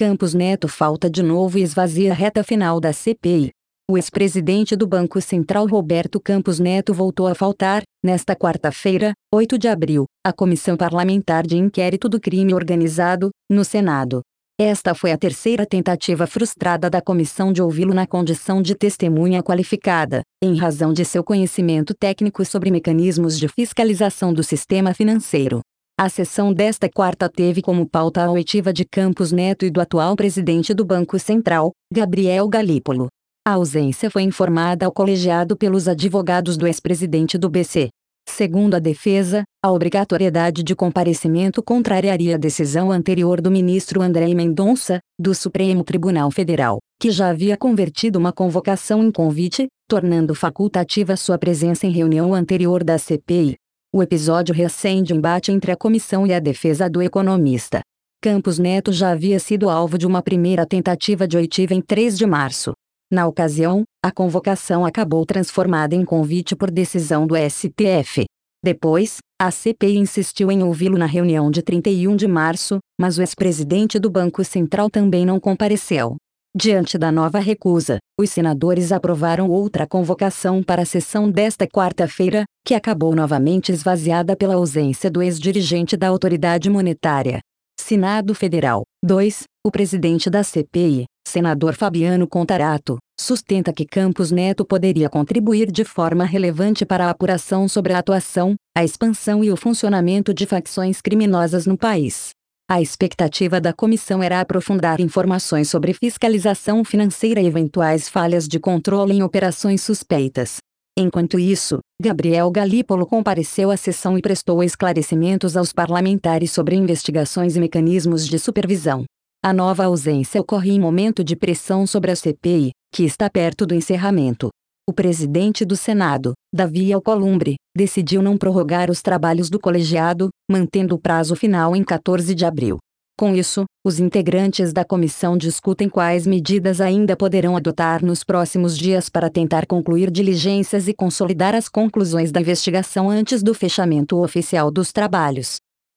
Campos Neto falta de novo e esvazia a reta final da CPI. O ex-presidente do Banco Central Roberto Campos Neto voltou a faltar, nesta quarta-feira, 8 de abril, à Comissão Parlamentar de Inquérito do Crime Organizado, no Senado. Esta foi a terceira tentativa frustrada da comissão de ouvi-lo na condição de testemunha qualificada, em razão de seu conhecimento técnico sobre mecanismos de fiscalização do sistema financeiro. A sessão desta quarta teve como pauta a oitiva de Campos Neto e do atual presidente do Banco Central, Gabriel Galípolo. A ausência foi informada ao colegiado pelos advogados do ex-presidente do BC. Segundo a defesa, a obrigatoriedade de comparecimento contrariaria a decisão anterior do ministro André Mendonça, do Supremo Tribunal Federal, que já havia convertido uma convocação em convite, tornando facultativa sua presença em reunião anterior da CPI. O episódio reacende o embate entre a comissão e a defesa do economista. Campos Neto já havia sido alvo de uma primeira tentativa de oitiva em 3 de março. Na ocasião, a convocação acabou transformada em convite por decisão do STF. Depois, a CPI insistiu em ouvi-lo na reunião de 31 de março, mas o ex-presidente do Banco Central também não compareceu. Diante da nova recusa, os senadores aprovaram outra convocação para a sessão desta quarta-feira, que acabou novamente esvaziada pela ausência do ex-dirigente da autoridade monetária. Senado Federal. 2. O presidente da CPI, senador Fabiano Contarato, sustenta que Campos Neto poderia contribuir de forma relevante para a apuração sobre a atuação, a expansão e o funcionamento de facções criminosas no país. A expectativa da comissão era aprofundar informações sobre fiscalização financeira e eventuais falhas de controle em operações suspeitas. Enquanto isso, Gabriel Galípolo compareceu à sessão e prestou esclarecimentos aos parlamentares sobre investigações e mecanismos de supervisão. A nova ausência ocorre em momento de pressão sobre a CPI, que está perto do encerramento. O presidente do Senado, Davi Alcolumbre, decidiu não prorrogar os trabalhos do colegiado, mantendo o prazo final em 14 de abril. Com isso, os integrantes da comissão discutem quais medidas ainda poderão adotar nos próximos dias para tentar concluir diligências e consolidar as conclusões da investigação antes do fechamento oficial dos trabalhos.